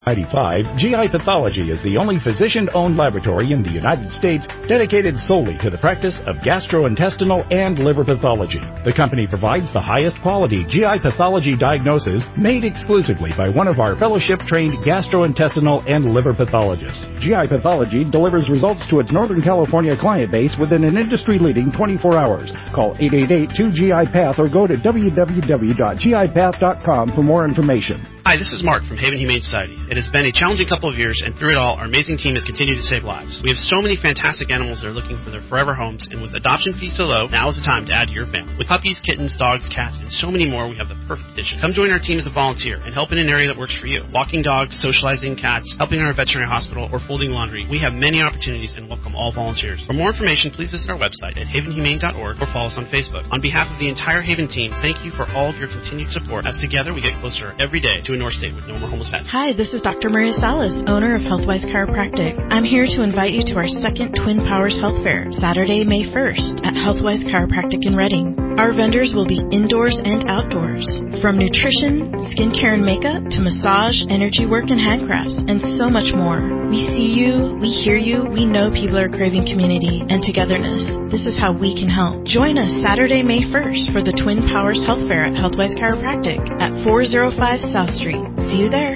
95, GI Pathology is the only physician-owned laboratory in the United States dedicated solely to the practice of gastrointestinal and liver pathology. The company provides the highest quality GI pathology diagnosis made exclusively by one of our fellowship-trained gastrointestinal and liver pathologists. GI Pathology delivers results to its Northern California client base within an industry-leading 24 hours. Call 888-2GI-PATH or go to www.gipath.com for more information. Hi, this is Mark from Haven Humane Society. It has been a challenging couple of years, and through it all, our amazing team has continued to save lives. We have so many fantastic animals that are looking for their forever homes, and with adoption fees so low, now is the time to add to your family. With puppies, kittens, dogs, cats, and so many more, we have the perfect addition. Come join our team as a volunteer and help in an area that works for you. Walking dogs, socializing cats, helping in our veterinary hospital, or folding laundry. We have many opportunities and welcome all volunteers. For more information, please visit our website at havenhumane.org or follow us on Facebook. On behalf of the entire Haven team, thank you for all of your continued support, as together we get closer every day to a North State with no more homeless pets. Hi, this is Dr. Maria Salas, owner of Healthwise Chiropractic. I'm here to invite you to our second Twin Powers Health Fair, Saturday, May 1st, at Healthwise Chiropractic in Redding. Our vendors will be indoors and outdoors, from nutrition, skincare and makeup, to massage, energy work, and handcrafts, and so much more. We see you, we hear you, we know people are craving community and togetherness. This is how we can help. Join us Saturday, May 1st for the Twin Powers Health Fair at Healthwise Chiropractic at 405 South Street. See you there.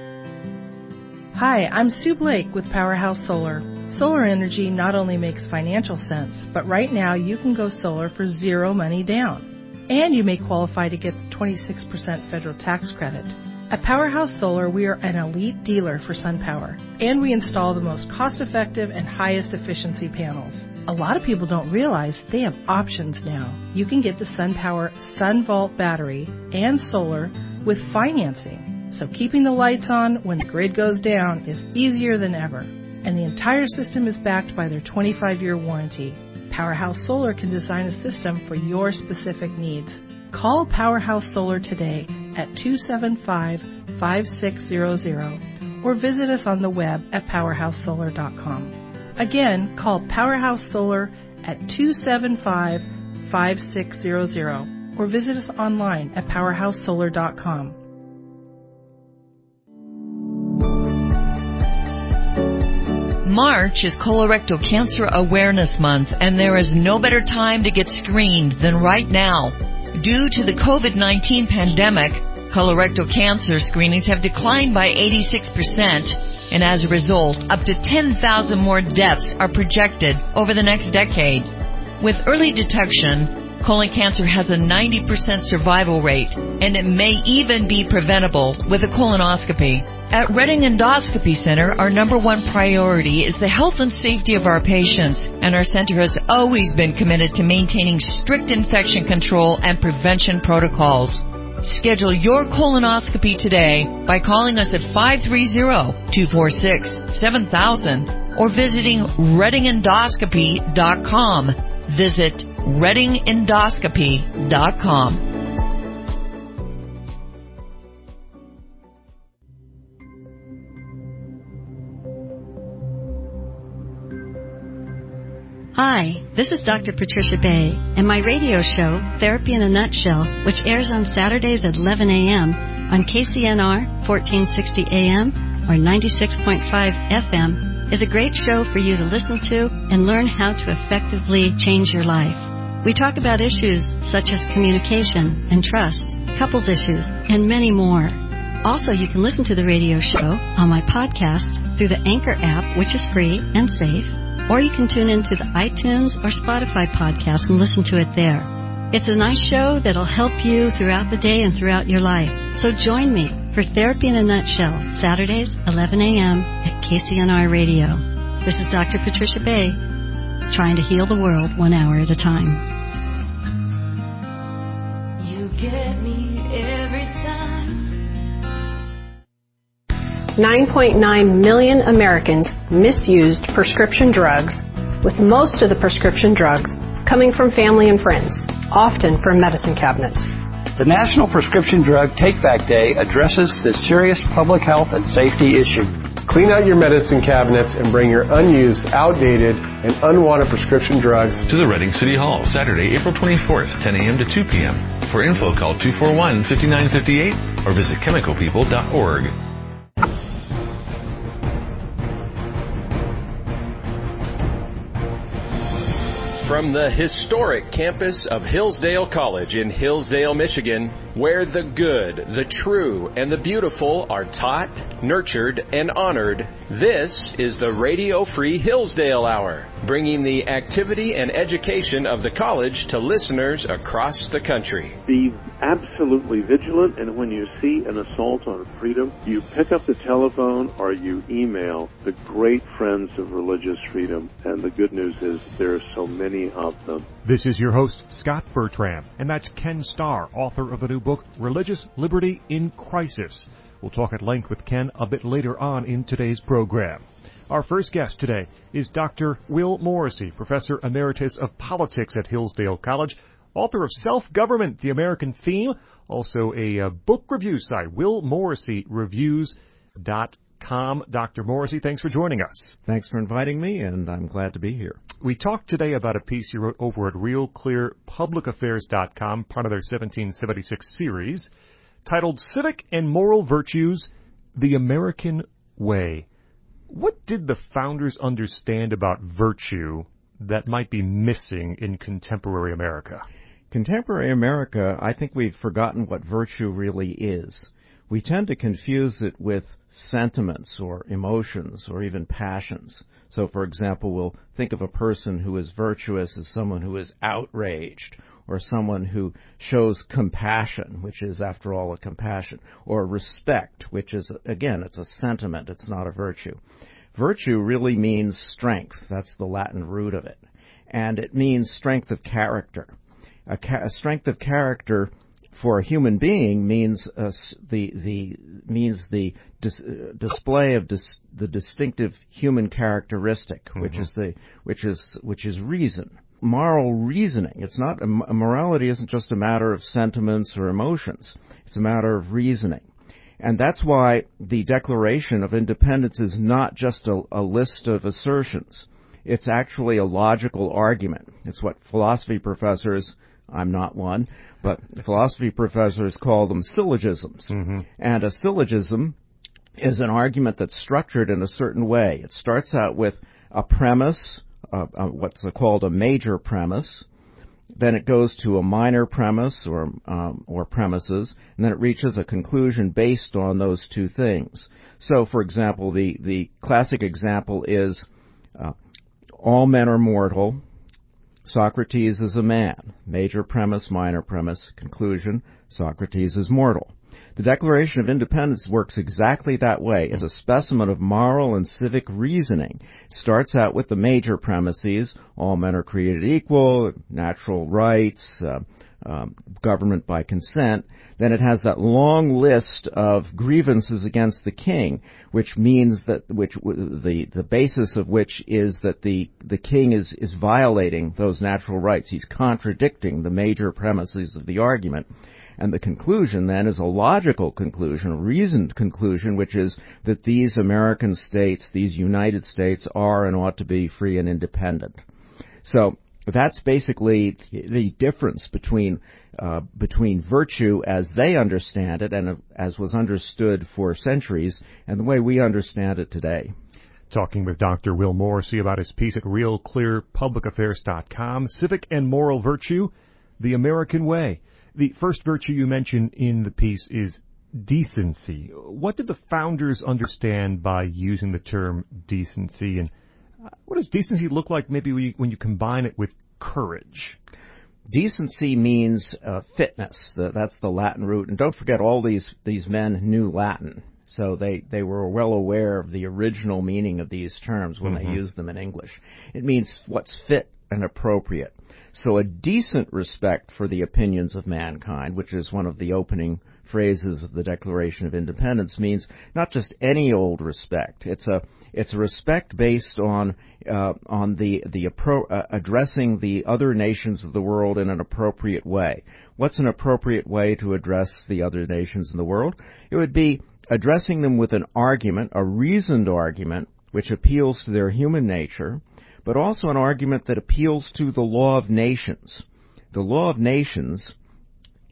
Hi, I'm Sue Blake with Powerhouse Solar. Solar energy not only makes financial sense, but right now you can go solar for zero money down. And you may qualify to get the 26% federal tax credit. At Powerhouse Solar, we are an elite dealer for SunPower, and we install the most cost-effective and highest efficiency panels. A lot of people don't realize they have options now. You can get the SunPower SunVault battery and solar with financing. So keeping the lights on when the grid goes down is easier than ever. And the entire system is backed by their 25-year warranty. Powerhouse Solar can design a system for your specific needs. Call Powerhouse Solar today at 275-5600 or visit us on the web at powerhousesolar.com. Again, call Powerhouse Solar at 275-5600 or visit us online at powerhousesolar.com. March is Colorectal Cancer Awareness Month, and there is no better time to get screened than right now. Due to the COVID-19 pandemic, colorectal cancer screenings have declined by 86%, and as a result, up to 10,000 more deaths are projected over the next decade. With early detection, colon cancer has a 90% survival rate, and it may even be preventable with a colonoscopy. At Redding Endoscopy Center, our number one priority is the health and safety of our patients, and our center has always been committed to maintaining strict infection control and prevention protocols. Schedule your colonoscopy today by calling us at 530-246-7000 or visiting reddingendoscopy.com. Visit reddingendoscopy.com. Hi, this is Dr. Patricia Bay, and my radio show, Therapy in a Nutshell, which airs on Saturdays at 11 a.m. on KCNR 1460 AM or 96.5 FM, is a great show for you to listen to and learn how to effectively change your life. We talk about issues such as communication and trust, couples issues, and many more. Also, you can listen to the radio show on my podcast through the Anchor app, which is free and safe. Or you can tune into the iTunes or Spotify podcast and listen to it there. It's a nice show that'll help you throughout the day and throughout your life. So join me for Therapy in a Nutshell, Saturdays, 11 a.m. at KCNR Radio. This is Dr. Patricia Bay, trying to heal the world 1 hour at a time. You get me every time. 9.9 million Americans misused prescription drugs, with most of the prescription drugs coming from family and friends, often from medicine cabinets. The National Prescription Drug Take-Back Day addresses this serious public health and safety issue. Clean out your medicine cabinets and bring your unused, outdated, and unwanted prescription drugs to the Redding City Hall, Saturday, April 24th, 10 a.m. to 2 p.m. For info, call 241-5958 or visit chemicalpeople.org. from the historic campus of Hillsdale College in Hillsdale, Michigan, where the good, the true, and the beautiful are taught, nurtured, and honored. This is the Radio Free Hillsdale Hour, bringing the activity and education of the college to listeners across the country. Be absolutely vigilant, and when you see an assault on freedom, you pick up the telephone or you email the great friends of religious freedom, and the good news is there are so many of them. This is your host, Scott Bertram, and that's Ken Starr, author of the new book, Religious Liberty in Crisis. We'll talk at length with Ken a bit later on in today's program. Our first guest today is Dr. Will Morrissey, Professor Emeritus of Politics at Hillsdale College, author of Self-Government, the American Theme, also a book review site, willmorrissey.reviews.com. Dr. Morrissey, thanks for joining us. Thanks for inviting me, and I'm glad to be here. We talked today about a piece you wrote over at RealClearPublicAffairs.com, part of their 1776 series, titled Civic and Moral Virtues, the American Way. What did the founders understand about virtue that might be missing in contemporary America? Contemporary America, I think we've forgotten what virtue really is. We tend to confuse it with sentiments or emotions or even passions. So, for example, we'll think of a person who is virtuous as someone who is outraged, or someone who shows compassion, which is, after all, a compassion, or respect, which is, again, it's a sentiment, it's not a virtue. Virtue really means strength. That's the Latin root of it. And it means strength of character. A strength of character for a human being means the display of the distinctive human characteristic, which is reason. Moral reasoning. It's not morality isn't just a matter of sentiments or emotions. It's a matter of reasoning. And that's why the Declaration of Independence is not just a list of assertions. It's actually a logical argument. It's what philosophy professors, I'm not one, but philosophy professors call them syllogisms. Mm-hmm. And a syllogism is an argument that's structured in a certain way. It starts out with a premise, what's called a major premise. Then it goes to a minor premise or premises, and then it reaches a conclusion based on those two things. So, for example, the classic example is all men are mortal. Socrates is a man. Major premise, minor premise, conclusion, Socrates is mortal. The Declaration of Independence works exactly that way. It's a specimen of moral and civic reasoning. It starts out with the major premises, all men are created equal, natural rights, government by consent. Then it has that long list of grievances against the king, which means that the basis of which is that the king is violating those natural rights. He's contradicting the major premises of the argument. And the conclusion, then, is a logical conclusion, a reasoned conclusion, which is that these American states, these United States, are and ought to be free and independent. So that's basically the difference between virtue as they understand it and as was understood for centuries and the way we understand it today. Talking with Dr. Will Morrissey about his piece at RealClearPublicAffairs.com, Civic and Moral Virtue, the American Way. The first virtue you mentioned in the piece is decency. What did the founders understand by using the term decency, and what does decency look like maybe when you combine it with courage? Decency means fitness. That's the Latin root. And don't forget, all these men knew Latin, so they were well aware of the original meaning of these terms when they used them in English. It means what's fit and appropriate. So a decent respect for the opinions of mankind, which is one of the opening phrases of the Declaration of Independence, means not just any old respect. It's a respect based on addressing the other nations of the world in an appropriate way. What's an appropriate way to address the other nations in the world? It would be addressing them with an argument, a reasoned argument, which appeals to their human nature, but also an argument that appeals to the law of nations. The law of nations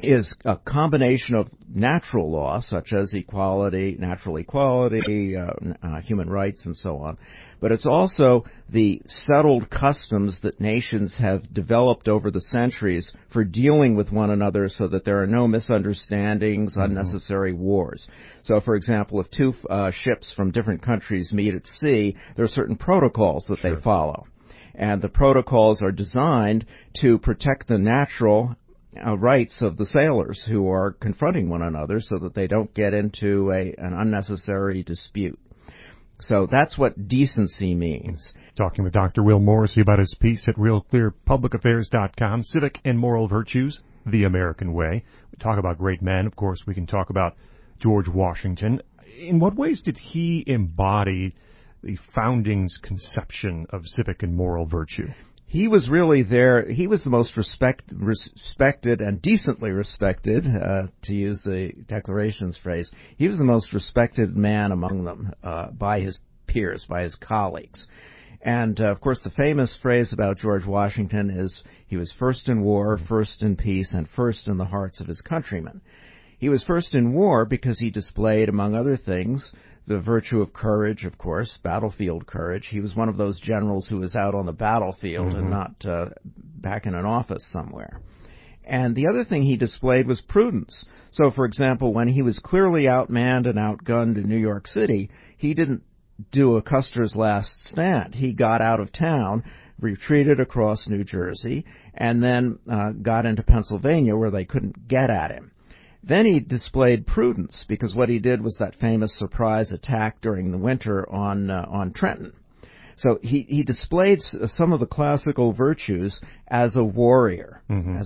is a combination of natural law, such as equality, natural equality, human rights, and so on. But it's also the settled customs that nations have developed over the centuries for dealing with one another so that there are no misunderstandings, unnecessary wars. So, for example, if two ships from different countries meet at sea, there are certain protocols that they follow. And the protocols are designed to protect the natural rights of the sailors who are confronting one another so that they don't get into an unnecessary dispute. So that's what decency means. Talking with Dr. Will Morrissey about his piece at RealClearPublicAffairs.com, Civic and Moral Virtues, The American Way. We talk about great men. Of course, we can talk about George Washington. In what ways did he embody the founding's conception of civic and moral virtue? He was really there. He was the most respected and decently respected, to use the Declaration's phrase. He was the most respected man among them by his peers, by his colleagues. And, of course, the famous phrase about George Washington is he was first in war, first in peace, and first in the hearts of his countrymen. He was first in war because he displayed, among other things, the virtue of courage, of course, battlefield courage. He was one of those generals who was out on the battlefield and not back in an office somewhere. And the other thing he displayed was prudence. So, for example, when he was clearly outmanned and outgunned in New York City, he didn't do a Custer's last stand. He got out of town, retreated across New Jersey, and then got into Pennsylvania where they couldn't get at him. Then he displayed prudence, because what he did was that famous surprise attack during the winter on Trenton. So he displayed some of the classical virtues as a warrior,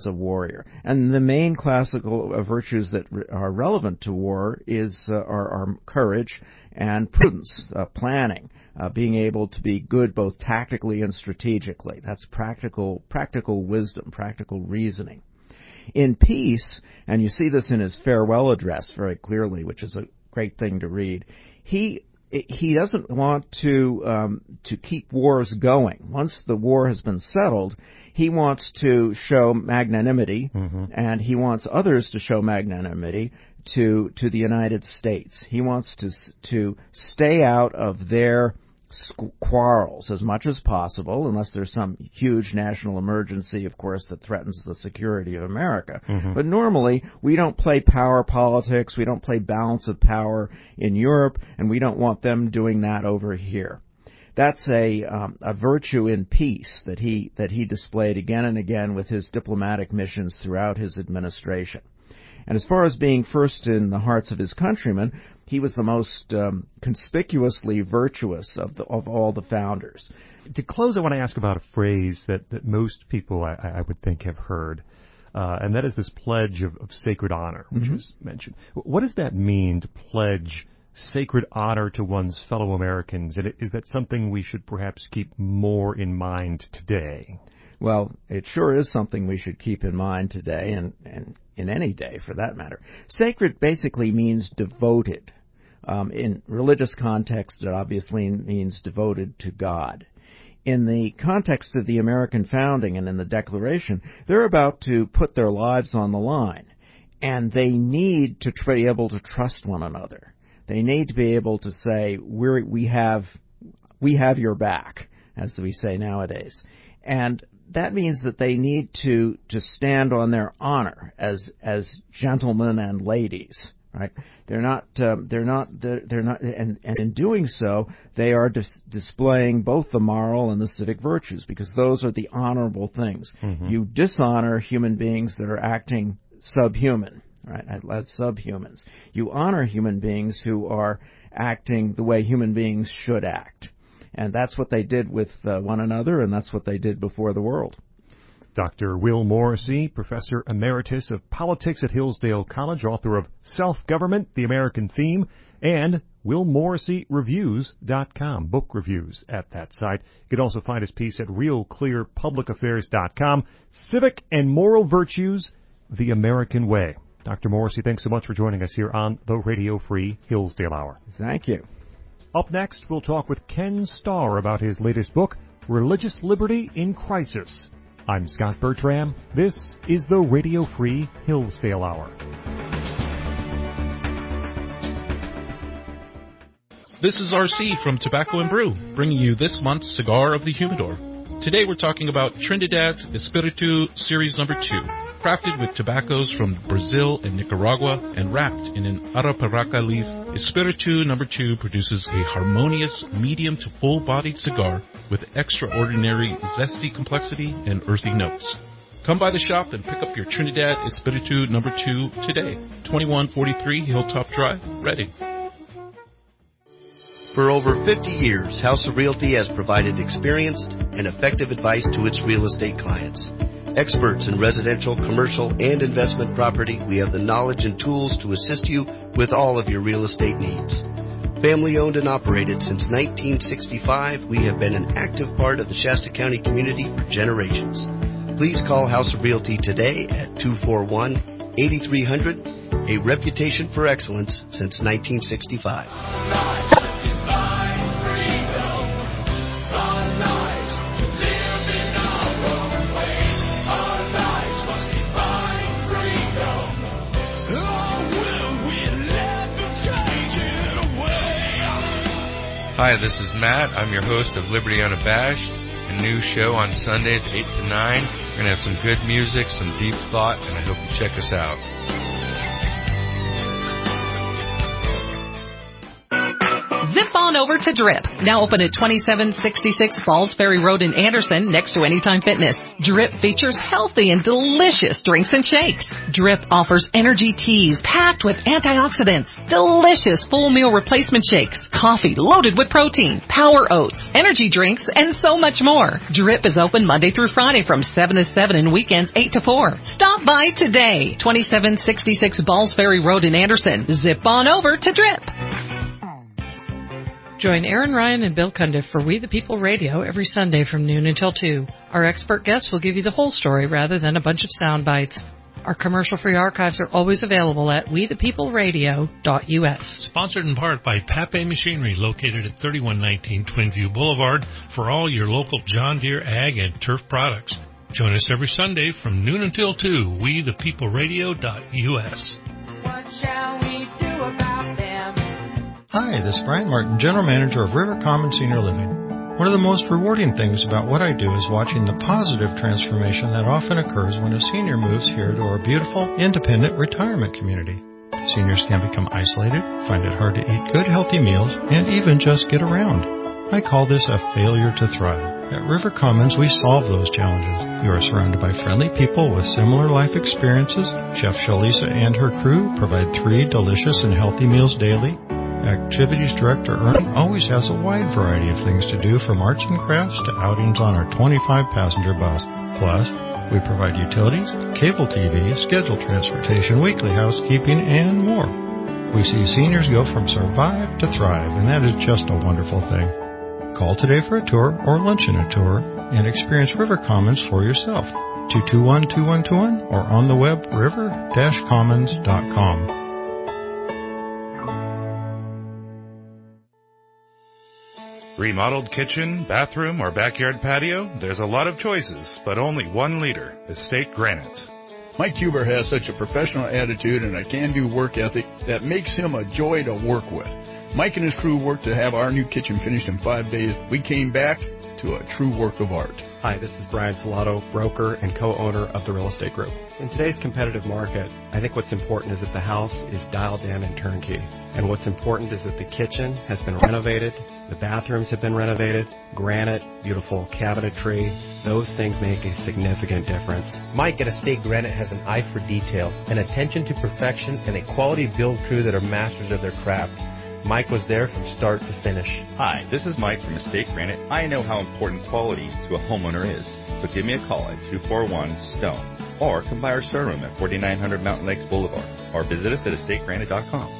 And the main classical virtues that are relevant to war are courage and prudence, planning, being able to be good both tactically and strategically. That's practical wisdom, practical reasoning. In peace, and you see this in his farewell address very clearly, which is a great thing to read, he doesn't want to keep wars going. Once the war has been settled, he wants to show magnanimity, and he wants others to show magnanimity to the United States. He wants to stay out of their quarrels as much as possible, unless there's some huge national emergency, of course, that threatens the security of America. But normally, we don't play power politics, we don't play balance of power in Europe, and we don't want them doing that over here. That's a virtue in peace that he displayed again and again with his diplomatic missions throughout his administration. And as far as being first in the hearts of his countrymen, he was the most conspicuously virtuous of all the founders. To close, I want to ask about a phrase that most people, I would think, have heard, and that is this pledge of sacred honor, which was mentioned. What does that mean, to pledge sacred honor to one's fellow Americans? And is that something we should perhaps keep more in mind today? Well, it sure is something we should keep in mind today, and in any day for that matter. Sacred basically means devoted. In religious context, it obviously means devoted to God. In the context of the American founding and in the Declaration, they're about to put their lives on the line, and they need to be able to trust one another. They need to be able to say, we have your back, as we say nowadays. And that means that they need to stand on their honor as gentlemen and ladies, right? They're not, and in doing so, they are displaying both the moral and the civic virtues, because those are the honorable things. You dishonor human beings that are acting subhuman, right? As subhumans. You honor human beings who are acting the way human beings should act. And that's what they did with one another, and that's what they did before the world. Dr. Will Morrissey, Professor Emeritus of Politics at Hillsdale College, author of Self-Government, The American Theme, and WillMorrisseyReviews.com, book reviews at that site. You can also find his piece at RealClearPublicAffairs.com, Civic and Moral Virtues, The American Way. Dr. Morrissey, thanks so much for joining us here on the Radio Free Hillsdale Hour. Thank you. Up next, we'll talk with Ken Starr about his latest book, Religious Liberty in Crisis. I'm Scott Bertram. This is the Radio Free Hillsdale Hour. This is RC from Tobacco and Brew, bringing you this month's Cigar of the Humidor. Today we're talking about Trinidad's Espiritu Series No. 2, crafted with tobaccos from Brazil and Nicaragua and wrapped in an Arapiraca leaf. Espiritu No. 2 produces a harmonious, medium to full-bodied cigar with extraordinary zesty complexity and earthy notes. Come by the shop and pick up your Trinidad Espiritu No. 2 today. 2143 Hilltop Drive, Reading. For over 50 years, House of Realty has provided experienced and effective advice to its real estate clients. Experts in residential, commercial, and investment property, we have the knowledge and tools to assist you with all of your real estate needs. Family owned and operated since 1965, we have been an active part of the Shasta County community for generations. Please call House of Realty today at 241-8300, a reputation for excellence since 1965. Hi, this is Matt. I'm your host of Liberty Unabashed, a new show on Sundays 8 to 9. We're going to have some good music, some deep thought, and I hope you check us out. Zip on over to Drip, now open at 2766 Falls Ferry Road in Anderson, next to Anytime Fitness. Drip features healthy and delicious drinks and shakes. Drip offers energy teas packed with antioxidants, delicious full meal replacement shakes, coffee loaded with protein, power oats, energy drinks, and so much more. Drip is open Monday through Friday from 7 to 7 and weekends 8 to 4. Stop by today, 2766 Falls Ferry Road in Anderson. Zip on over to Drip. Join Aaron Ryan and Bill Cundiff for We the People Radio every Sunday from noon until 2. Our expert guests will give you the whole story rather than a bunch of sound bites. Our commercial-free archives are always available at wethepeopleradio.us. Sponsored in part by Pape Machinery, located at 3119 Twinview Boulevard, for all your local John Deere ag and turf products. Join us every Sunday from noon until 2, wethepeopleradio.us. What shall we do about them? Hi, this is Brian Martin, General Manager of River Common Senior Living. One of the most rewarding things about what I do is watching the positive transformation that often occurs when a senior moves here to our beautiful, independent retirement community. Seniors can become isolated, find it hard to eat good, healthy meals, and even just get around. I call this a failure to thrive. At River Commons, we solve those challenges. You are surrounded by friendly people with similar life experiences. Chef Shalisa and her crew provide 3 delicious and healthy meals daily. Activities Director Ernie always has a wide variety of things to do, from arts and crafts to outings on our 25-passenger bus. Plus, we provide utilities, cable TV, scheduled transportation, weekly housekeeping, and more. We see seniors go from survive to thrive, and that is just a wonderful thing. Call today for a tour or luncheon a tour and experience River Commons for yourself. 221-2121 or on the web river-commons.com. Remodeled kitchen, bathroom, or backyard patio? There's a lot of choices, but only one leader, Estate Granite. Mike Huber has such a professional attitude and a can-do work ethic that makes him a joy to work with. Mike and his crew worked to have our new kitchen finished in 5 days. We came back to a true work of art. Hi, this is Brian Salato, broker and co-owner of the Real Estate Group. In today's competitive market, I think what's important is that the house is dialed in and turnkey. And what's important is that the kitchen has been renovated, the bathrooms have been renovated, granite, beautiful cabinetry. Those things make a significant difference. Mike at Estate Granite has an eye for detail, an attention to perfection, and a quality build crew that are masters of their craft. Mike was there from start to finish. Hi, this is Mike from Estate Granite. I know how important quality to a homeowner is, so give me a call at 241-STONE or come by our showroom at 4900 Mountain Lakes Boulevard or visit us at estategranite.com.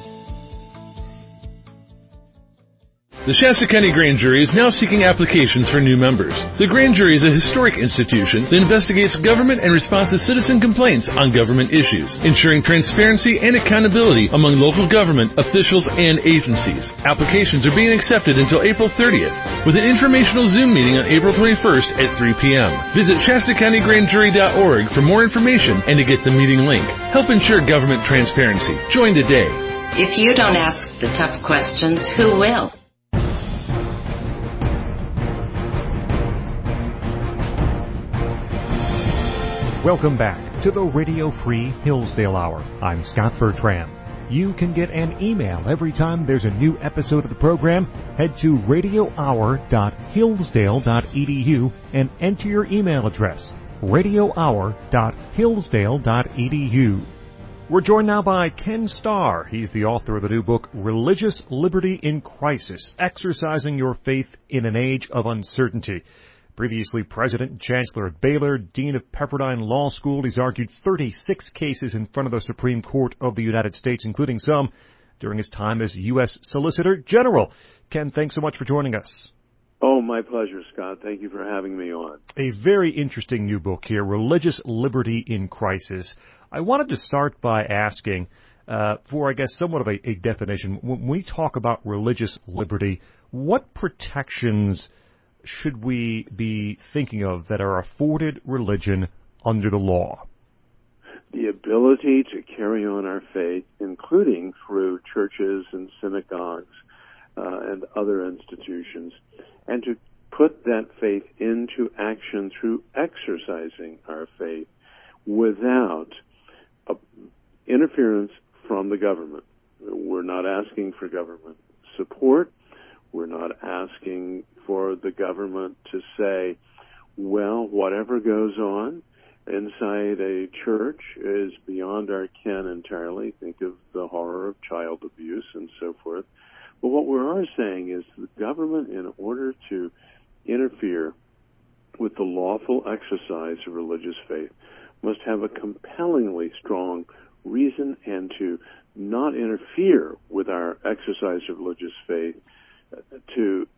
The Shasta County Grand Jury is now seeking applications for new members. The Grand Jury is a historic institution that investigates government and responds to citizen complaints on government issues, ensuring transparency and accountability among local government officials and agencies. Applications are being accepted until April 30th. with an informational Zoom meeting on April 21st at 3 p.m. Visit ShastaCountyGrandJury.org for more information and to get the meeting link. Help ensure government transparency. Join today. If you don't ask the tough questions, who will? Welcome back to the Radio Free Hillsdale Hour. I'm Scott Bertram. You can get an email every time there's a new episode of the program. Head to radiohour.hillsdale.edu and enter your email address, radiohour.hillsdale.edu. We're joined now by Ken Starr. He's the author of the new book, Religious Liberty in Crisis, Exercising Your Faith in an Age of Uncertainty. Previously President and Chancellor at Baylor, Dean of Pepperdine Law School, he's argued 36 cases in front of the Supreme Court of the United States, including some during his time as U.S. Solicitor General. Ken, thanks so much for joining us. Oh, my pleasure, Scott. Thank you for having me on. A very interesting new book here, Religious Liberty in Crisis. I wanted to start by asking, for I guess somewhat of a definition, when we talk about religious liberty, what protections should we be thinking of that are afforded religion under the law? The ability to carry on our faith, including through churches and synagogues and other institutions, and to put that faith into action through exercising our faith without interference from the government. We're not asking for government support. We're not asking for the government to say, well, whatever goes on inside a church is beyond our ken entirely. Think of the horror of child abuse and so forth. But what we are saying is the government, in order to interfere with the lawful exercise of religious faith, must have a compellingly strong reason and to not interfere with our exercise of religious faith to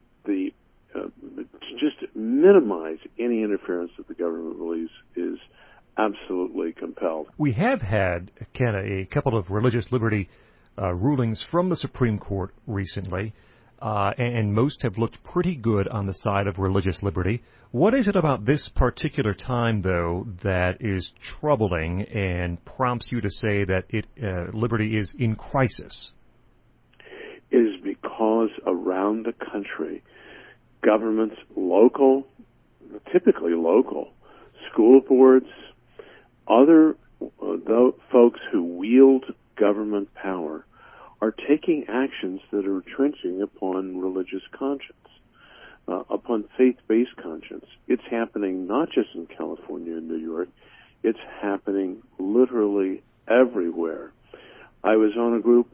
just minimize any interference that the government believes is absolutely compelled. We have had, Ken, a couple of religious liberty rulings from the Supreme Court recently, and most have looked pretty good on the side of religious liberty. What is it about this particular time, though, that is troubling and prompts you to say that liberty is in crisis? It is because around the country, governments, local, typically local, school boards, other folks who wield government power are taking actions that are retrenching upon religious conscience, upon faith-based conscience. It's happening not just in California and New York. It's happening literally everywhere. I was on a group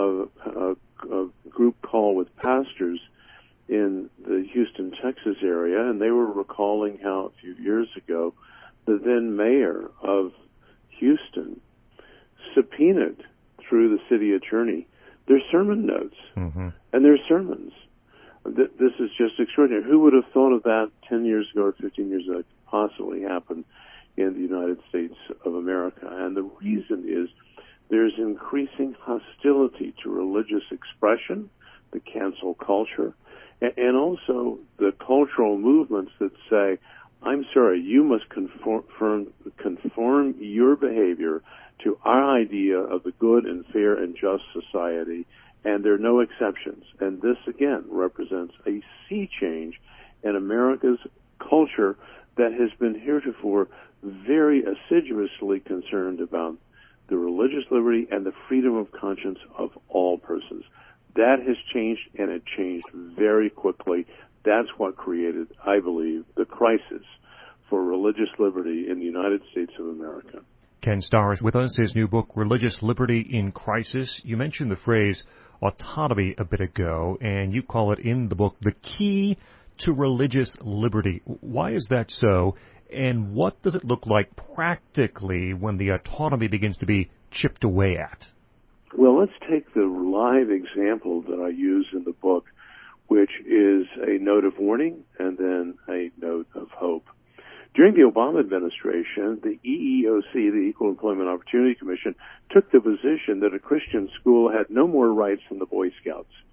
call with pastors in the Houston, Texas area, and they were recalling how a few years ago the then mayor of Houston subpoenaed through the city attorney their sermon notes and their sermons. This is just extraordinary. Who would have thought of that 10 years ago or 15 years ago could possibly happen in the United States of America? And the reason is there's increasing hostility to religious expression, the cancel culture, and also the cultural movements that say, I'm sorry, you must conform your behavior to our idea of the good and fair and just society, and there are no exceptions. And this, again, represents a sea change in America's culture that has been heretofore very assiduously concerned about the religious liberty and the freedom of conscience of all persons. That has changed, and it changed very quickly. That's what created, I believe, the crisis for religious liberty in the United States of America. Ken Starr is with us. His new book, Religious Liberty in Crisis. You mentioned the phrase autonomy a bit ago, and you call it in the book the key to religious liberty. Why is that so, and what does it look like practically when the autonomy begins to be chipped away at? Well, let's take the live example that I use in the book, which is a note of warning and then a note of hope. During the Obama administration, the EEOC, the Equal Employment Opportunity Commission, took the position that a Christian school had no more rights than the Boy Scouts.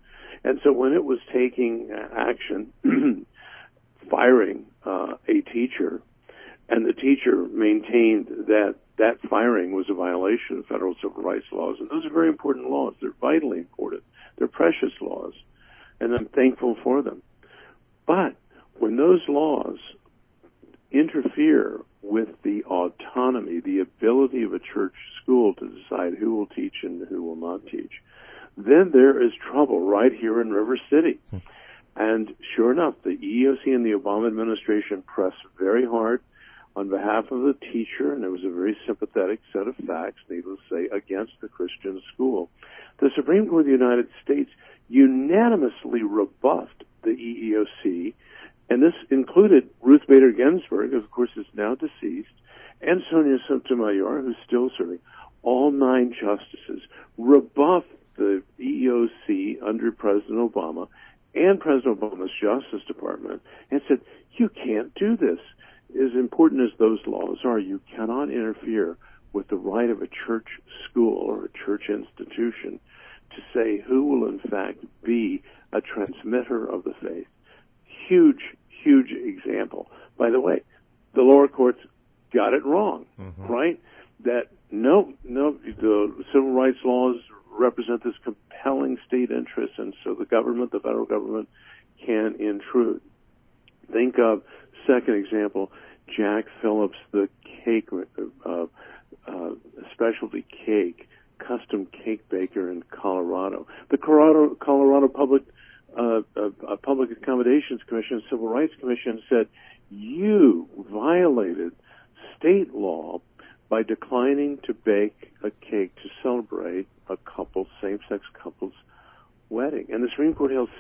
And so when it was taking action, firing a teacher, and the teacher maintained that that firing was a violation of federal civil rights laws, and those are very important laws. They're vitally important. They're precious laws, and I'm thankful for them. But when those laws interfere with the autonomy, the ability of a church school to decide who will teach and who will not teach, then there is trouble right here in River City. And sure enough, the EEOC and the Obama administration pressed very hard on behalf of the teacher, and it was a very sympathetic set of facts, needless to say, against the Christian school. The Supreme Court of the United States unanimously rebuffed the EEOC, and this included Ruth Bader Ginsburg, of course is now deceased, and Sonia Sotomayor, who's still serving. All 9 justices rebuffed the EEOC under President Obama and President Obama's Justice Department and said, you can't do this. As important as those laws are, you cannot interfere with the right of a church school or a church institution to say who will in fact be a transmitter of the faith. Huge, huge example. By the way, the lower courts got it wrong, right? That no, the civil rights laws represent this compelling state interest, and so the government, the federal government, can intrude. Think of, second example, Jack Phillips, the cake, specialty cake, custom cake baker in Colorado. The Colorado Public Accommodations Commission, Civil Rights Commission said, you violated state law by declining to bake a cake to celebrate a couple, same-sex couple's wedding. And the Supreme Court held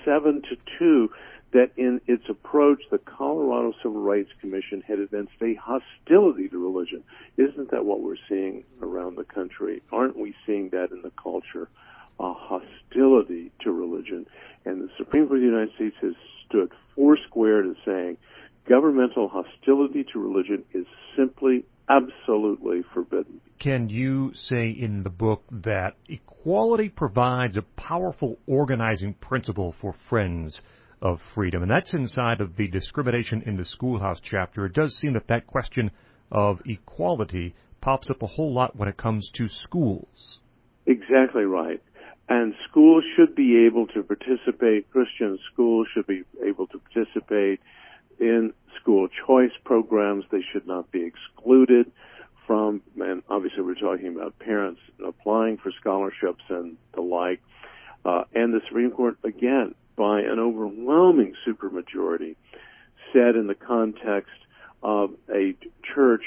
7-2 that in its approach, the Colorado Civil Rights Commission had evinced a hostility to religion. Isn't that what we're seeing around the country? Aren't we seeing that in the culture? A hostility to religion. And the Supreme Court of the United States has stood foursquare to saying governmental hostility to religion is simply absolutely forbidden. Can you say in the book that equality provides a powerful organizing principle for Friends of Freedom? And that's inside of the Discrimination in the Schoolhouse chapter. It does seem that that question of equality pops up a whole lot when it comes to schools. Exactly right. And schools should be able to participate, Christian schools should be able to participate in school choice programs. They should not be excluded from, and obviously we're talking about parents applying for scholarships and the like. And the Supreme Court, again, by an overwhelming supermajority, said in the context of a church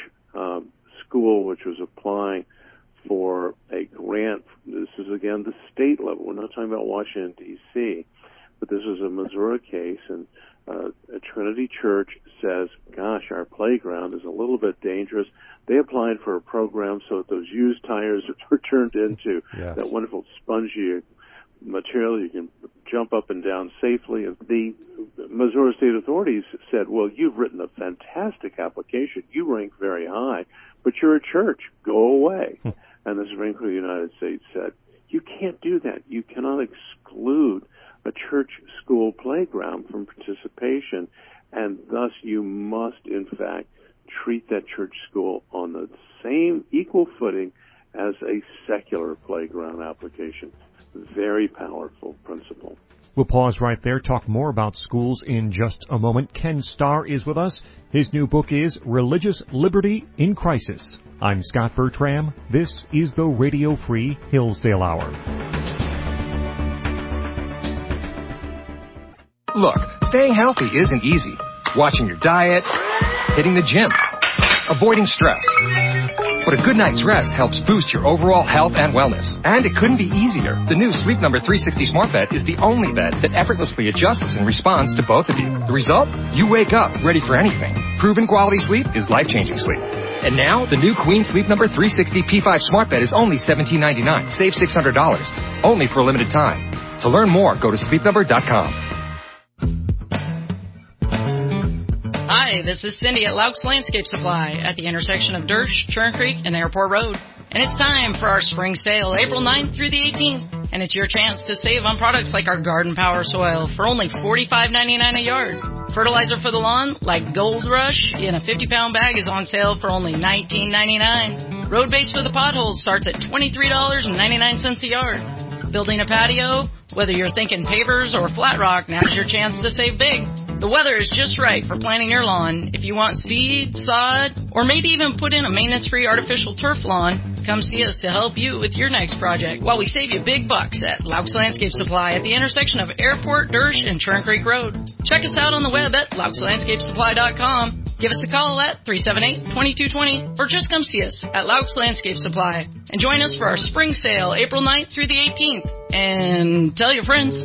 school which was applying for a grant, this is again the state level, we're not talking about Washington, D.C., but this is a Missouri case, and a Trinity Church says, gosh, our playground is a little bit dangerous. They applied for a program so that those used tires are turned into that wonderful spongy material you can jump up and down safely. And the Missouri state authorities said, well, you've written a fantastic application. You rank very high, but you're a church. Go away. And the Supreme Court of the United States said, you can't do that. You cannot exclude a church school playground from participation, and thus you must, in fact, treat that church school on the same equal footing as a secular playground application. Very powerful principle. We'll pause right there, talk more about schools in just a moment. Ken Starr is with us. His new book is Religious Liberty in Crisis. I'm Scott Bertram. This is the Radio Free Hillsdale Hour. Look, staying healthy isn't easy. Watching your diet, hitting the gym, avoiding stress. But a good night's rest helps boost your overall health and wellness. And it couldn't be easier. The new Sleep Number 360 Smart Bed is the only bed that effortlessly adjusts and responds to both of you. The result? You wake up ready for anything. Proven quality sleep is life-changing sleep. And now, the new Queen Sleep Number 360 P5 Smart Bed is only $17.99. Save $600. Only for a limited time. To learn more, go to sleepnumber.com. Hi, this is Cindy at Laux Landscape Supply at the intersection of Dersh, Churn Creek, and Airport Road. And it's time for our spring sale, April 9th through the 18th. And it's your chance to save on products like our Garden Power Soil for only $45.99 a yard. Fertilizer for the lawn, like Gold Rush, in a 50-pound bag is on sale for only $19.99. Road base for the potholes starts at $23.99 a yard. Building a patio, whether you're thinking pavers or flat rock, now's your chance to save big. The weather is just right for planting your lawn. If you want seed, sod, or maybe even put in a maintenance-free artificial turf lawn, come see us to help you with your next project while we save you big bucks at Laux Landscape Supply at the intersection of Airport, Dersch, and Churn Creek Road. Check us out on the web at LauxLandscapeSupply.com. Give us a call at 378-2220 or just come see us at Laux Landscape Supply. And join us for our spring sale April 9th through the 18th. And tell your friends.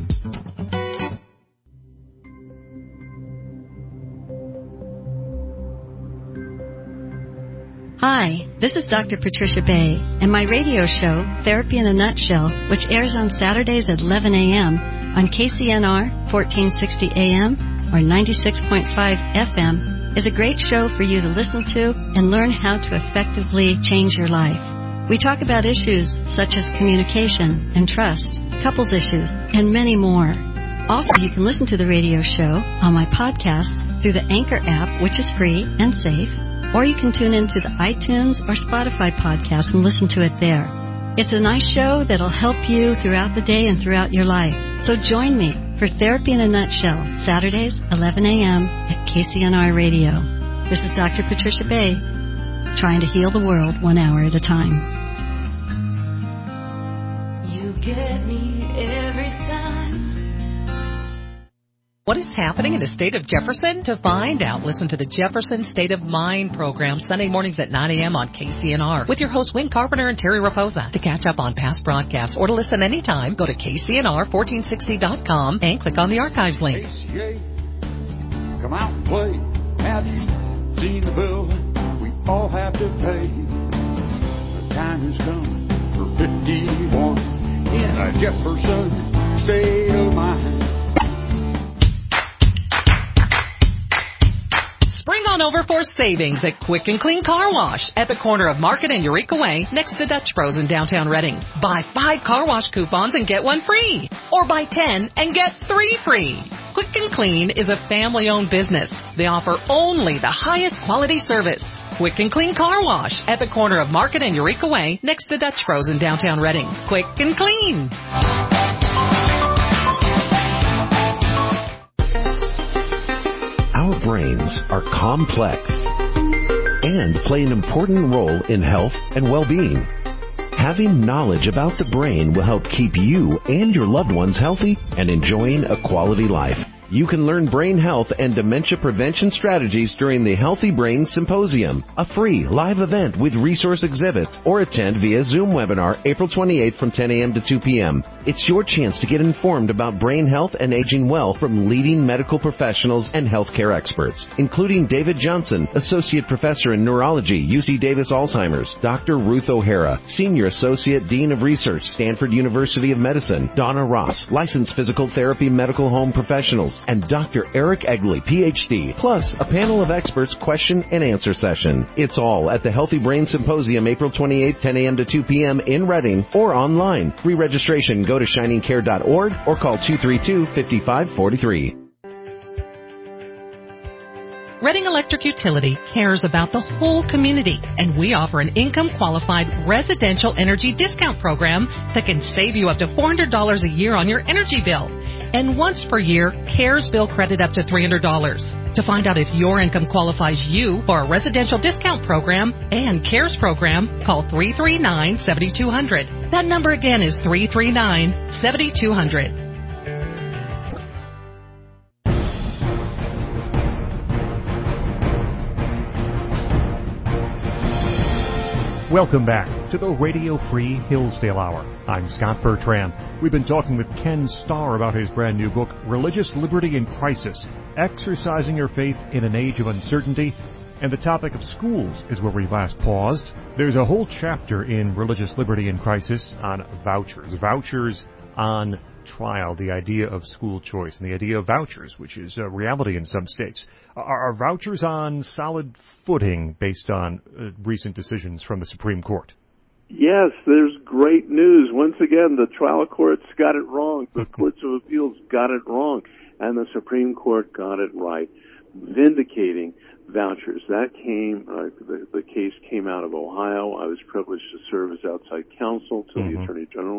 Hi, this is Dr. Patricia Bay, and my radio show, Therapy in a Nutshell, which airs on Saturdays at 11 a.m. on KCNR 1460 AM or 96.5 FM, is a great show for you to listen to and learn how to effectively change your life. We talk about issues such as communication and trust, couples issues, and many more. Also, you can listen to the radio show on my podcast through the Anchor app, which is free and safe, or you can tune into the iTunes or Spotify podcast and listen to it there. It's a nice show that'll help you throughout the day and throughout your life. So join me for Therapy in a Nutshell, Saturdays, 11 a.m. at KCNR Radio. This is Dr. Patricia Bay, trying to heal the world 1 hour at a time. You get me every time. What is happening in the state of Jefferson? To find out, listen to the Jefferson State of Mind program Sunday mornings at 9 a.m. on KCNR with your hosts Wayne Carpenter and Terry Raposa. To catch up on past broadcasts or to listen anytime, go to KCNR1460.com and click on the archives link. ACA, come out and play. Have you seen the bill we all have to pay? The time has come for 51 in a Jefferson State of Mind. Spring on over for savings at Quick and Clean Car Wash at the corner of Market and Eureka Way next to Dutch Bros in downtown Reading. Buy 5 car wash coupons and get 1 free. Or buy 10 and get 3 free. Quick and Clean is a family-owned business. They offer only the highest quality service. Quick and Clean Car Wash at the corner of Market and Eureka Way next to Dutch Bros in downtown Reading. Quick and Clean. Our brains are complex and play an important role in health and well-being. Having knowledge about the brain will help keep you and your loved ones healthy and enjoying a quality life. You can learn brain health and dementia prevention strategies during the Healthy Brain Symposium, a free live event with resource exhibits, or attend via Zoom webinar April 28th from 10 a.m. to 2 p.m. It's your chance to get informed about brain health and aging well from leading medical professionals and healthcare experts, including David Johnson, Associate Professor in Neurology, UC Davis Alzheimer's, Dr. Ruth O'Hara, Senior Associate Dean of Research, Stanford University of Medicine, Donna Ross, Licensed Physical Therapy Medical Home Professionals, and Dr. Eric Egley, Ph.D., plus a panel of experts question and answer session. It's all at the Healthy Brain Symposium, April 28th, 10 a.m. to 2 p.m. in Reading or online. Free registration. Go to shiningcare.org or call 232-5543. Reading Electric Utility cares about the whole community, and we offer an income-qualified residential energy discount program that can save you up to $400 a year on your energy bill. And once per year, CARES bill credit up to $300. To find out if your income qualifies you for a residential discount program and CARES program, call 339-7200. That number again is 339-7200. Welcome back to the Radio Free Hillsdale Hour. I'm Scott Bertram. We've been talking with Ken Starr about his brand new book, Religious Liberty in Crisis, Exercising Your Faith in an Age of Uncertainty. And the topic of schools is where we last paused. There's a whole chapter in Religious Liberty in Crisis on vouchers. Vouchers on trial, the idea of school choice and the idea of vouchers, which is a reality in some states. Are vouchers on solid footing based on recent decisions from the Supreme Court? Yes, there's great news. Once again, the trial courts got it wrong. The courts of appeals got it wrong. And the Supreme Court got it right, vindicating vouchers. That came, the case came out of Ohio. I was privileged to serve as outside counsel to the Attorney General.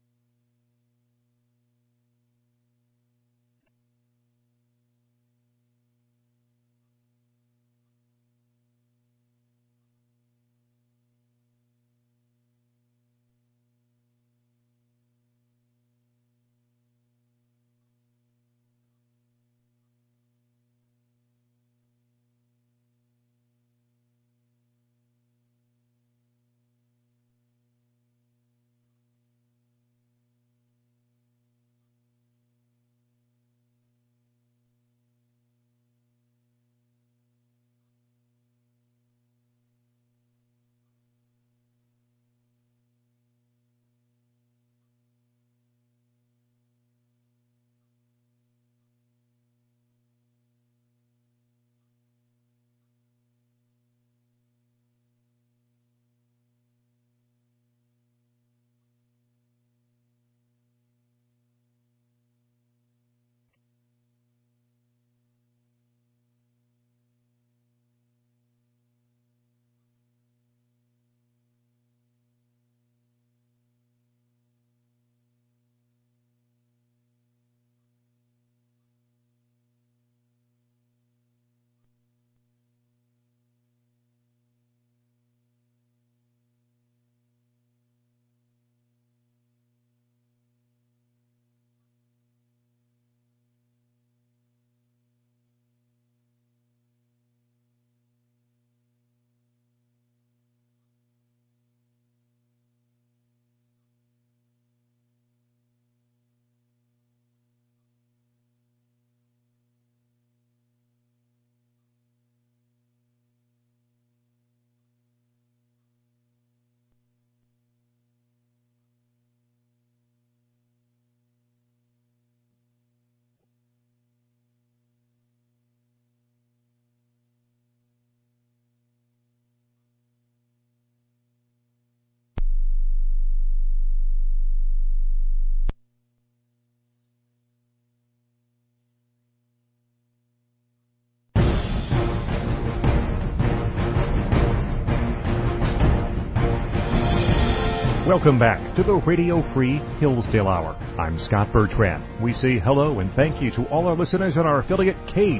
Welcome back to the Radio Free Hillsdale Hour. I'm Scott Bertrand. We say hello and thank you to all our listeners on our affiliate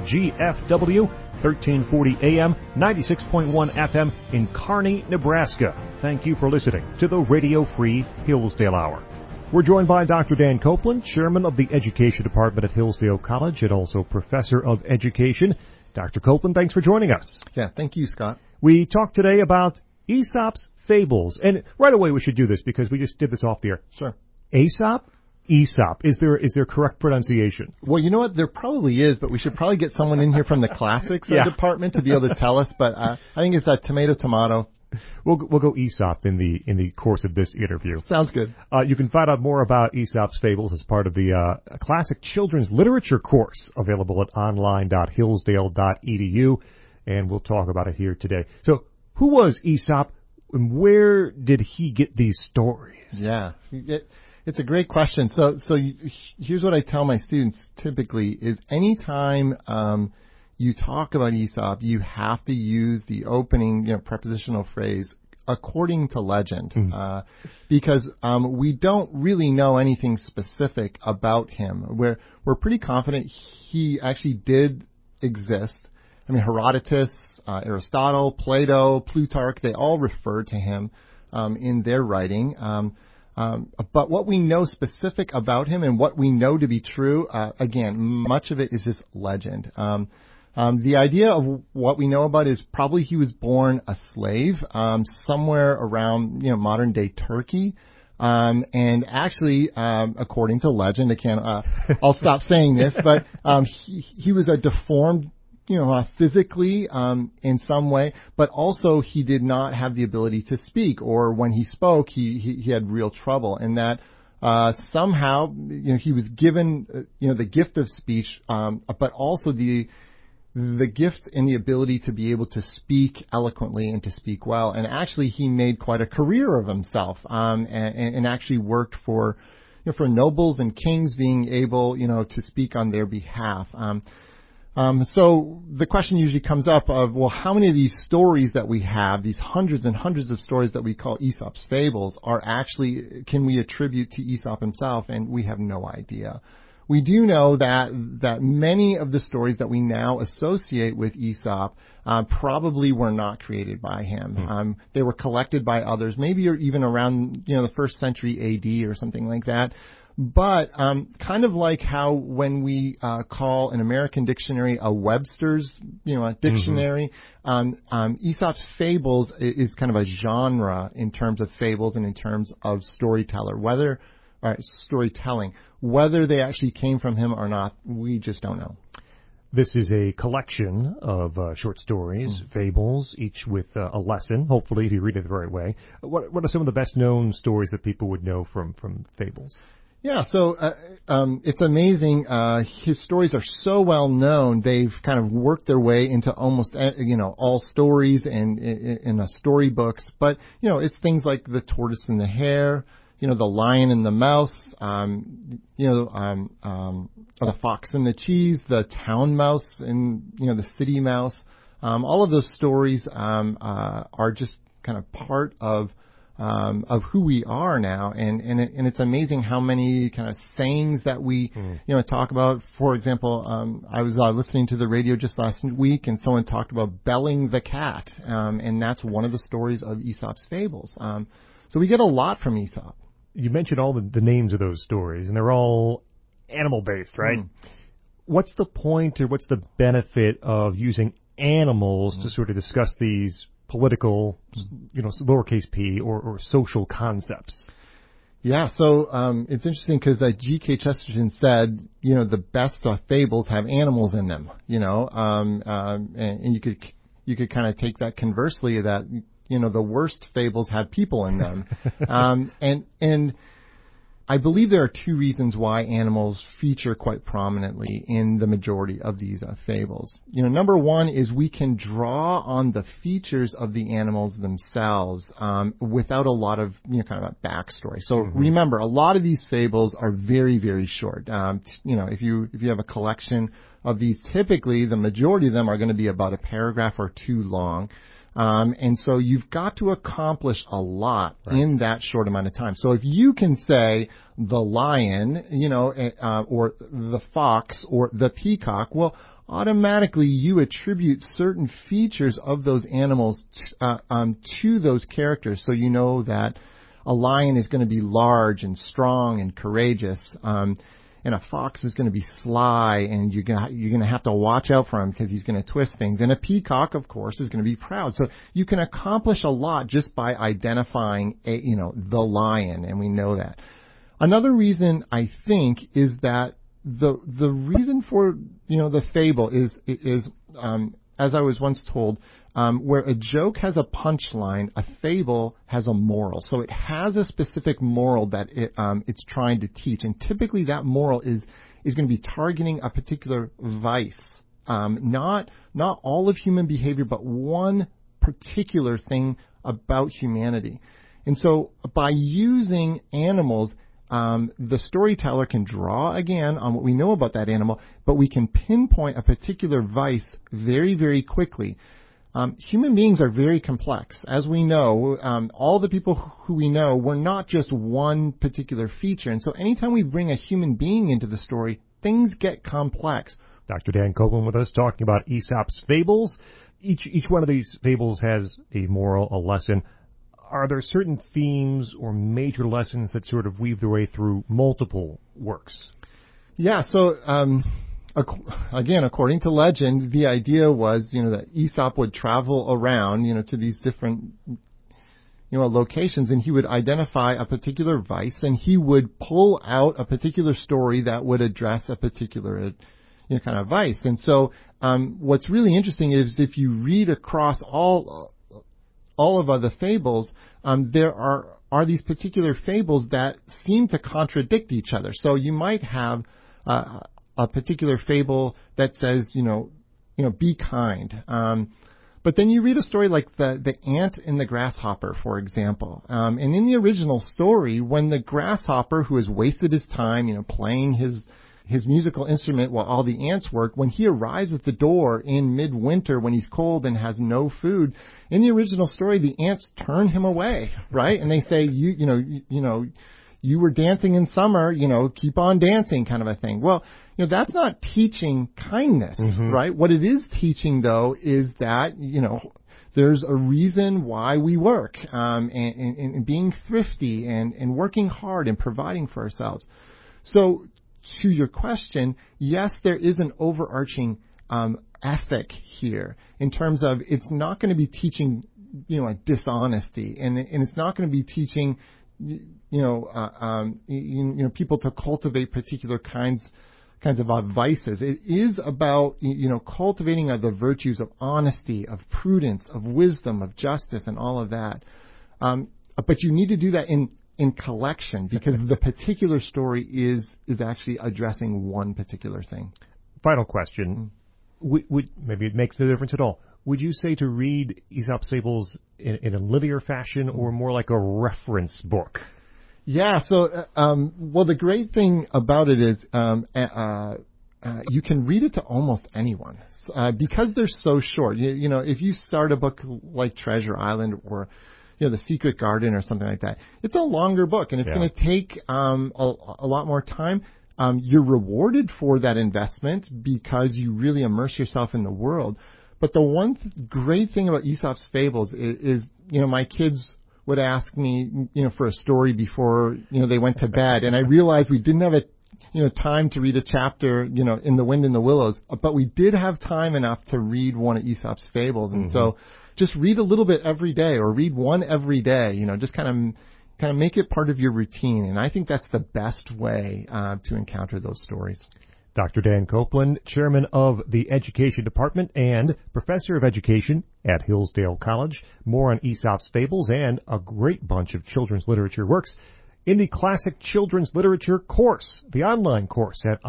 KGFW, 1340 AM, 96.1 FM in Kearney, Nebraska. Thank you for listening to the Radio Free Hillsdale Hour. We're joined by Dr. Dan Copeland, Chairman of the Education Department at Hillsdale College and also Professor of Education. Dr. Copeland, thanks for joining us. Yeah, thank you, Scott. We talked today about Aesop's fables. And right away we should do this because we just did this off the air. Sure. Aesop? Aesop. Is there correct pronunciation? Well, you know what? There probably is, but we should probably get someone in here from the classics department to be able to tell us. But I think it's tomato. We'll go Aesop in the course of this interview. Sounds good. You can find out more about Aesop's fables as part of the classic children's literature course available at online.hillsdale.edu, and we'll talk about it here today. So, who was Aesop, and where did he get these stories? Yeah, it's a great question. So here's what I tell my students typically is anytime you talk about Aesop, you have to use the opening prepositional phrase according to legend, because we don't really know anything specific about him. We're pretty confident he actually did exist. I mean, Herodotus, Aristotle, Plato, Plutarch, they all refer to him in their writing. But what we know specific about him and what we know to be true, again, much of it is just legend. The idea of what we know about is probably he was born a slave somewhere around modern-day Turkey. And actually, according to legend, I'll stop saying this, but he was a deformed physically in some way, but also he did not have the ability to speak, or when he spoke, he had real trouble. And that somehow he was given the gift of speech, but also the the gift and the ability to be able to speak eloquently and to speak well. And actually, he made quite a career of himself, and actually worked for, for nobles and kings, being able, to speak on their behalf. So the question usually comes up of, well, how many of these stories that we have, these hundreds and hundreds of stories that we call Aesop's fables, can we attribute to Aesop himself? And we have no idea. We do know that many of the stories that we now associate with Aesop probably were not created by him. They were collected by others, maybe even around the 1st century A.D. or something like that. But kind of like how when we call an American dictionary a Webster's, a dictionary, Aesop's fables is kind of a genre in terms of fables and in terms of storytelling. Whether they actually came from him or not, we just don't know. This is a collection of short stories, fables, each with a lesson, hopefully, if you read it the right way. What are some of the best-known stories that people would know from fables? Yeah, so it's amazing. His stories are so well known; they've kind of worked their way into almost all stories and in storybooks. But it's things like the tortoise and the hare, the lion and the mouse, the fox and the cheese, the town mouse and the city mouse. All of those stories are just kind of part of who we are now, and it's amazing how many kind of sayings that we talk about. For example, I was listening to the radio just last week, and someone talked about Belling the cat, and that's one of the stories of Aesop's fables. So we get a lot from Aesop. You mentioned all the names of those stories, and they're all animal-based, right? What's the point, or what's the benefit of using animals to sort of discuss these political, lowercase p, or social concepts? Yeah, so it's interesting because G.K. Chesterton said, the best fables have animals in them, and you could kind of take that conversely, that the worst fables have people in them. And I believe there are two reasons why animals feature quite prominently in the majority of these fables. Number one is we can draw on the features of the animals themselves without a lot of kind of a backstory. So remember, a lot of these fables are very, very short. If you have a collection of these, typically the majority of them are going to be about a paragraph or two long. And so you've got to accomplish a lot in that short amount of time. So if you can say the lion, or the fox or the peacock, well, automatically you attribute certain features of those animals to those characters. So you know that a lion is going to be large and strong and courageous. And a fox is going to be sly, and you're going to have to watch out for him because he's going to twist things. And a peacock, of course, is going to be proud. So you can accomplish a lot just by identifying the lion, and we know that. Another reason, I think, is that the reason for the fable is as I was once told, where a joke has a punchline, a fable has a moral. So it has a specific moral that it's trying to teach, and typically that moral is going to be targeting a particular vice, not all of human behavior, but one particular thing about humanity. And so by using animals, the storyteller can draw again on what we know about that animal, but we can pinpoint a particular vice very, very quickly. Human beings are very complex. As we know, all the people who we know were not just one particular feature. And so anytime we bring a human being into the story, things get complex. Dr. Dan Copeland with us talking about Aesop's fables. Each one of these fables has a moral, a lesson. Are there certain themes or major lessons that sort of weave their way through multiple works? Yeah, so again, according to legend, the idea was, that Aesop would travel around, to these different, locations, and he would identify a particular vice, and he would pull out a particular story that would address a particular, kind of vice. And so, what's really interesting is if you read across all of the fables, there are these particular fables that seem to contradict each other. So you might have a particular fable that says, be kind. But then you read a story like the ant and the grasshopper, for example. And in the original story, when the grasshopper, who has wasted his time, playing his musical instrument while all the ants work, when he arrives at the door in midwinter when he's cold and has no food, in the original story, the ants turn him away, right? And they say, you were dancing in summer, keep on dancing, kind of a thing. Well, that's not teaching kindness, right? What it is teaching, though, is that, there's a reason why we work, and being thrifty and working hard and providing for ourselves. So to your question, yes, there is an overarching ethic here in terms of it's not going to be teaching, dishonesty, and it's not going to be teaching, people to cultivate particular kinds of vices. It is about, cultivating the virtues of honesty, of prudence, of wisdom, of justice, and all of that. But you need to do that in collection, because the particular story is actually addressing one particular thing. Final question. Maybe it makes no difference at all. Would you say to read Aesop's Fables in a linear fashion or more like a reference book? Yeah, so, well, the great thing about it is you can read it to almost anyone because they're so short. If you start a book like Treasure Island or The Secret Garden or something like that, it's a longer book, and it's going to take a lot more time. You're rewarded for that investment because you really immerse yourself in the world. But the one great thing about Aesop's Fables is my kids would ask me, for a story before, they went to bed. And I realized we didn't have time to read a chapter, in The Wind in the Willows, but we did have time enough to read one of Aesop's Fables. And so just read a little bit every day, or read one every day, just kind of make it part of your routine. And I think that's the best way to encounter those stories. Dr. Dan Copeland, chairman of the Education Department and professor of education at Hillsdale College. More on Aesop's Fables and a great bunch of children's literature works in the Classic Children's Literature course, the online course at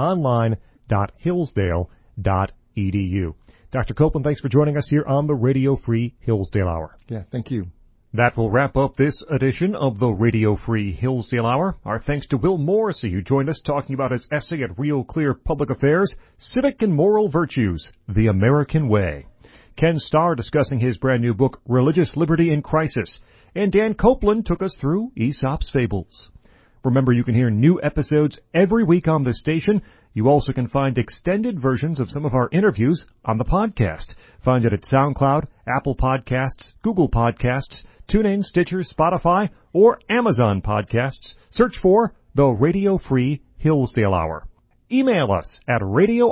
online.hillsdale.edu. Dr. Copeland, thanks for joining us here on the Radio Free Hillsdale Hour. Yeah, thank you. That will wrap up this edition of the Radio Free Hillsdale Hour. Our thanks to Will Morrissey, who joined us talking about his essay at Real Clear Public Affairs, Civic and Moral Virtues, The American Way. Ken Starr discussing his brand new book, Religious Liberty in Crisis. And Dan Copeland took us through Aesop's Fables. Remember, you can hear new episodes every week on this station. You also can find extended versions of some of our interviews on the podcast. Find it at SoundCloud, Apple Podcasts, Google Podcasts, TuneIn, Stitcher, Spotify, or Amazon Podcasts. Search for the Radio Free Hillsdale Hour. Email us at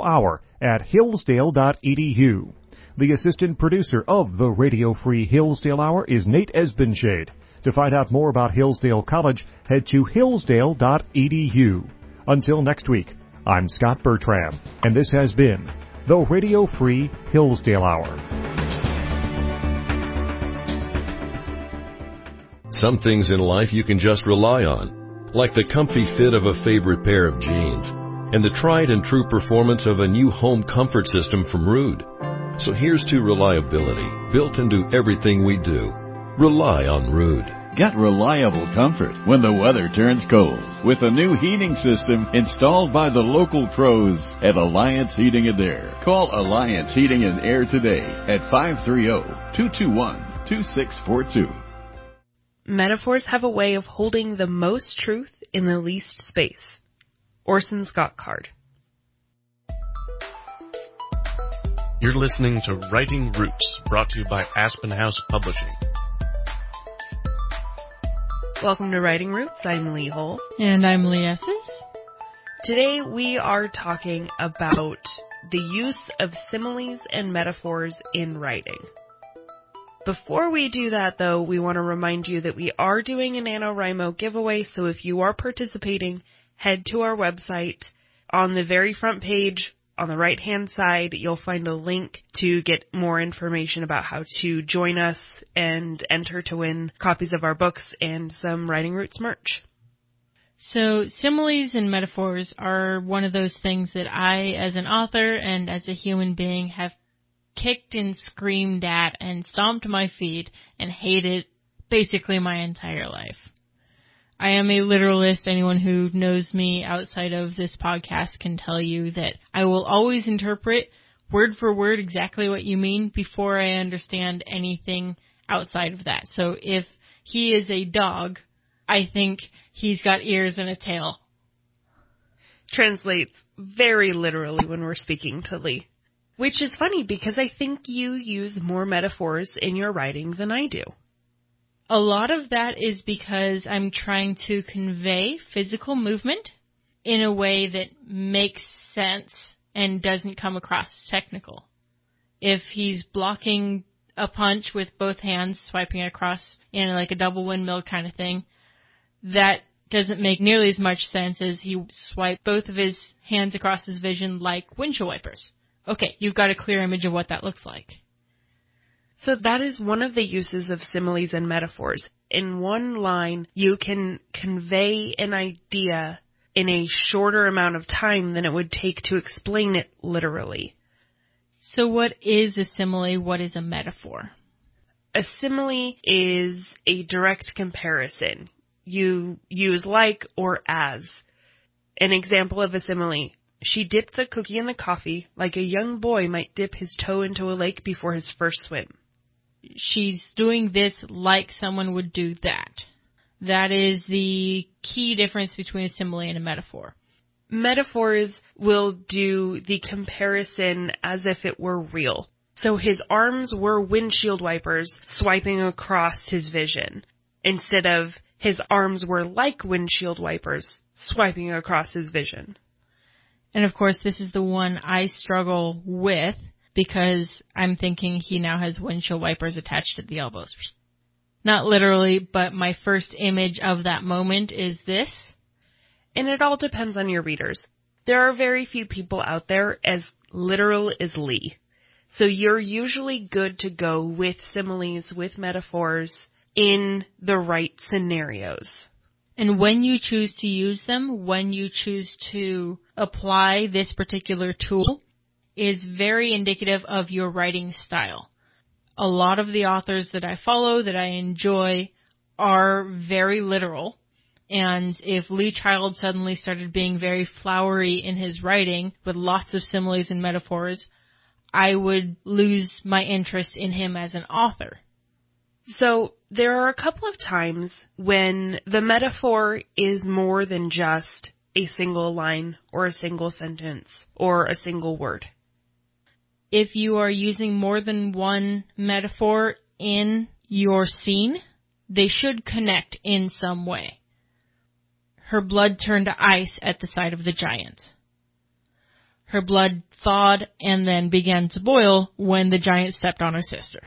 radiohour@hillsdale.edu. The assistant producer of the Radio Free Hillsdale Hour is Nate Esbenshade. To find out more about Hillsdale College, head to hillsdale.edu. Until next week, I'm Scott Bertram, and this has been the Radio Free Hillsdale Hour. Some things in life you can just rely on, like the comfy fit of a favorite pair of jeans and the tried and true performance of a new home comfort system from Ruud. So here's to reliability, built into everything we do. Rely on Ruud. Get reliable comfort when the weather turns cold with a new heating system installed by the local pros at Alliance Heating and Air. Call Alliance Heating and Air today at 530-221-2642. Metaphors have a way of holding the most truth in the least space. Orson Scott Card. You're listening to Writing Roots, brought to you by Aspen House Publishing. Welcome to Writing Roots. I'm Lee Hull. And I'm Lee Esses. Today we are talking about the use of similes and metaphors in writing. Before we do that, though, we want to remind you that we are doing a NaNoWriMo giveaway, so if you are participating, head to our website. On the very front page, on the right-hand side, you'll find a link to get more information about how to join us and enter to win copies of our books and some Writing Roots merch. So similes and metaphors are one of those things that I, as an author and as a human being, have kicked and screamed at and stomped my feet and hated basically my entire life. I am a literalist. Anyone who knows me outside of this podcast can tell you that I will always interpret word for word exactly what you mean before I understand anything outside of that. So if he is a dog, I think he's got ears and a tail. Translates very literally when we're speaking to Lee. Which is funny because I think you use more metaphors in your writing than I do. A lot of that is because I'm trying to convey physical movement in a way that makes sense and doesn't come across as technical. If he's blocking a punch with both hands, swiping across in like a double windmill kind of thing, that doesn't make nearly as much sense as he swiped both of his hands across his vision like windshield wipers. Okay, you've got a clear image of what that looks like. So that is one of the uses of similes and metaphors. In one line, you can convey an idea in a shorter amount of time than it would take to explain it literally. So what is a simile? What is a metaphor? A simile is a direct comparison. You use like or as. An example of a simile: she dipped the cookie in the coffee like a young boy might dip his toe into a lake before his first swim. She's doing this like someone would do that. That is the key difference between a simile and a metaphor. Metaphors will do the comparison as if it were real. So his arms were windshield wipers swiping across his vision, instead of his arms were like windshield wipers swiping across his vision. And of course, this is the one I struggle with because I'm thinking he now has windshield wipers attached at the elbows. Not literally, but my first image of that moment is this. And it all depends on your readers. There are very few people out there as literal as Lee. So you're usually good to go with similes, with metaphors, in the right scenarios. And when you choose to use them, when you choose to apply this particular tool, is very indicative of your writing style. A lot of the authors that I follow, that I enjoy, are very literal. And if Lee Child suddenly started being very flowery in his writing with lots of similes and metaphors, I would lose my interest in him as an author. So there are a couple of times when the metaphor is more than just a single line or a single sentence or a single word. If you are using more than one metaphor in your scene, they should connect in some way. Her blood turned to ice at the sight of the giant. Her blood thawed and then began to boil when the giant stepped on her sister.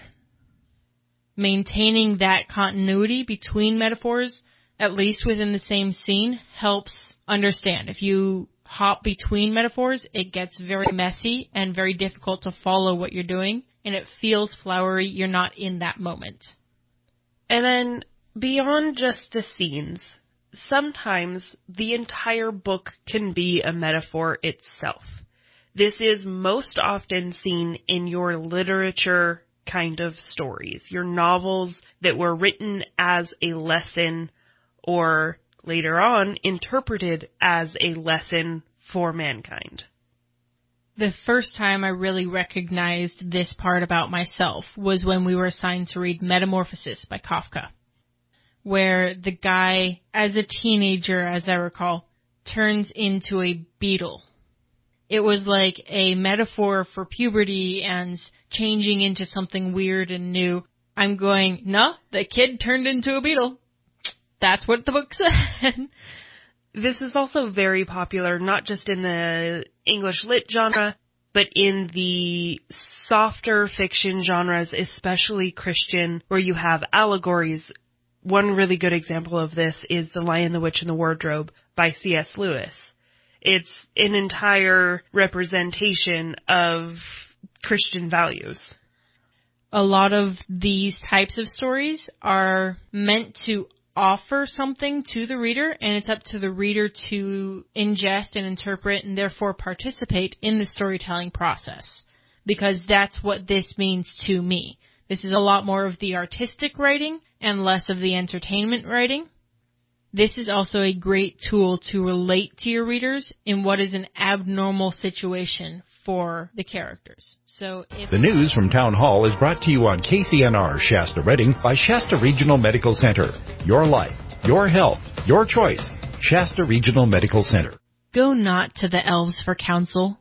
Maintaining that continuity between metaphors, at least within the same scene, helps understand. If you hop between metaphors, it gets very messy and very difficult to follow what you're doing, and it feels flowery. You're not in that moment. And then, beyond just the scenes, sometimes the entire book can be a metaphor itself. This is most often seen in your literature kind of stories, your novels that were written as a lesson or later on interpreted as a lesson for mankind. The first time I really recognized this part about myself was when we were assigned to read Metamorphosis by Kafka, where the guy, as a teenager, as I recall, turns into a beetle. It was like a metaphor for puberty and changing into something weird and new. I'm going, no, the kid turned into a beetle. That's what the book said. This is also very popular, not just in the English lit genre, but in the softer fiction genres, especially Christian, where you have allegories. One really good example of this is The Lion, the Witch, and the Wardrobe by C.S. Lewis. It's an entire representation of Christian values. A lot of these types of stories are meant to offer something to the reader, and it's up to the reader to ingest and interpret and therefore participate in the storytelling process. because that's what this means to me. This is a lot more of the artistic writing and less of the entertainment writing. This is also a great tool to relate to your readers in what is an abnormal situation for the characters. So the news from Town Hall is brought to you on KCNR Shasta Redding by Shasta Regional Medical Center. Your life, your health, your choice. Shasta Regional Medical Center. Go not to the elves for counsel.